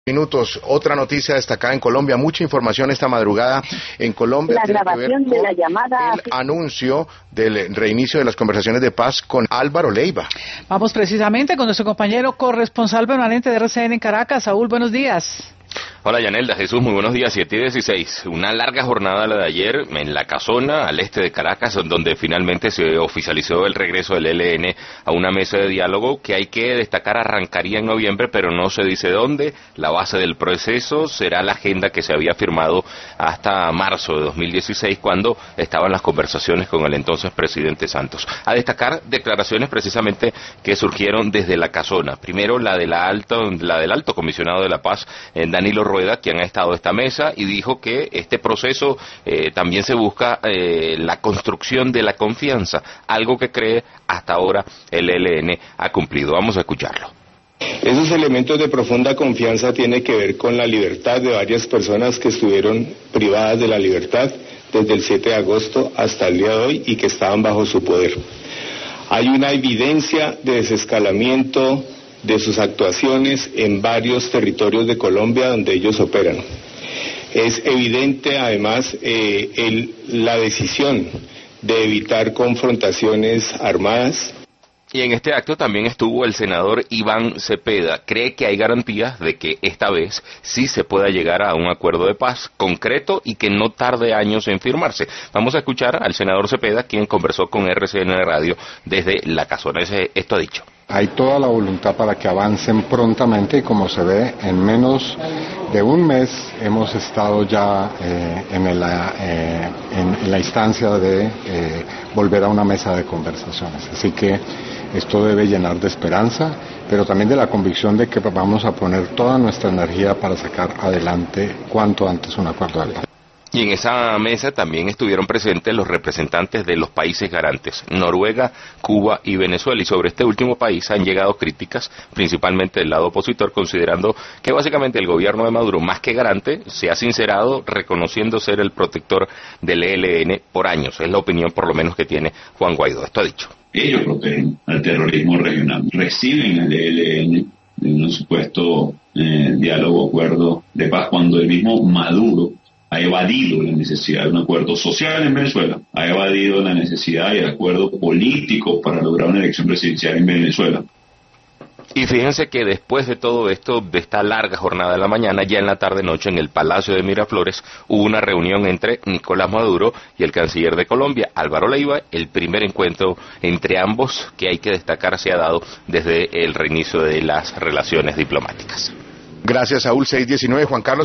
Minutos. Otra noticia destacada en Colombia, mucha información esta madrugada en Colombia. La grabación de la llamada. El anuncio del reinicio de las conversaciones de paz con Álvaro Leiva. Vamos precisamente con nuestro compañero corresponsal permanente de RCN en Caracas. Saúl, buenos días. Hola Yanelda, Jesús, muy buenos días. 7:16. Una larga jornada la de ayer en La Casona, al este de Caracas, donde finalmente se oficializó el regreso del ELN a una mesa de diálogo que hay que destacar arrancaría en noviembre, pero no se dice dónde. La base del proceso será la agenda que se había firmado hasta marzo de 2016, cuando estaban las conversaciones con el entonces presidente Santos. A destacar declaraciones precisamente que surgieron desde La Casona. Primero la del alto comisionado de la paz, Danilo Rueda, quien ha estado a esta mesa y dijo que este proceso también se busca la construcción de la confianza, algo que cree hasta ahora el ELN ha cumplido. Vamos a escucharlo. Esos elementos de profunda confianza tienen que ver con la libertad de varias personas que estuvieron privadas de la libertad desde el 7 de agosto hasta el día de hoy y que estaban bajo su poder. Hay una evidencia de desescalamiento de sus actuaciones en varios territorios de Colombia donde ellos operan. Es evidente además la decisión de evitar confrontaciones armadas. Y en este acto también estuvo el senador Iván Cepeda. Cree que hay garantías de que esta vez sí se pueda llegar a un acuerdo de paz concreto y que no tarde años en firmarse. Vamos a escuchar al senador Cepeda, quien conversó con RCN Radio desde La Casona. Esto ha dicho. Hay toda la voluntad para que avancen prontamente y, como se ve, en menos de un mes hemos estado ya en la instancia de volver a una mesa de conversaciones. Así que esto debe llenar de esperanza, pero también de la convicción de que vamos a poner toda nuestra energía para sacar adelante cuanto antes un acuerdo de paz. Y en esa mesa también estuvieron presentes los representantes de los países garantes, Noruega, Cuba y Venezuela. Y sobre este último país han llegado críticas, principalmente del lado opositor, considerando que básicamente el gobierno de Maduro, más que garante, se ha sincerado reconociendo ser el protector del ELN por años. Es la opinión por lo menos que tiene Juan Guaidó. Esto ha dicho. Ellos protegen al terrorismo regional, reciben al ELN en un supuesto diálogo, acuerdo de paz, cuando el mismo Maduro ha evadido la necesidad de un acuerdo social en Venezuela, ha evadido la necesidad de acuerdo político para lograr una elección presidencial en Venezuela. Y fíjense que después de todo esto, de esta larga jornada de la mañana, ya en la tarde-noche en el Palacio de Miraflores, hubo una reunión entre Nicolás Maduro y el canciller de Colombia, Álvaro Leiva, el primer encuentro entre ambos que hay que destacar se ha dado desde el reinicio de las relaciones diplomáticas. Gracias, Saúl. 6:19. Juan Carlos.